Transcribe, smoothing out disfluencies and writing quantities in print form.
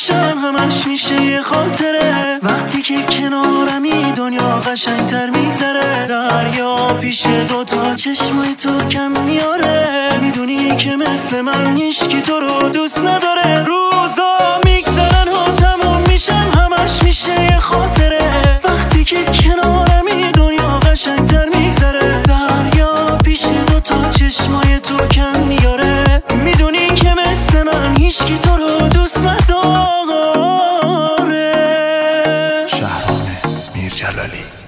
میشم همش میشه یه خاطره. وقتی که کنارمی دنیا قشنگتر میگذره. دریا پیش دوتا چشمای تو کم میاره. میدونی که مثل من هیچکی تو رو دوست نداره. روزا میگذرن و تموم میشن همش میشه یه خاطره. وقتی که کنارمی دنیا قشنگتر میگذره. دریا پیش دوتا چشمای تو کم میاره. میدونی که مثل من هیچکی تو رو دوست نداره. شهرام میرجلالی.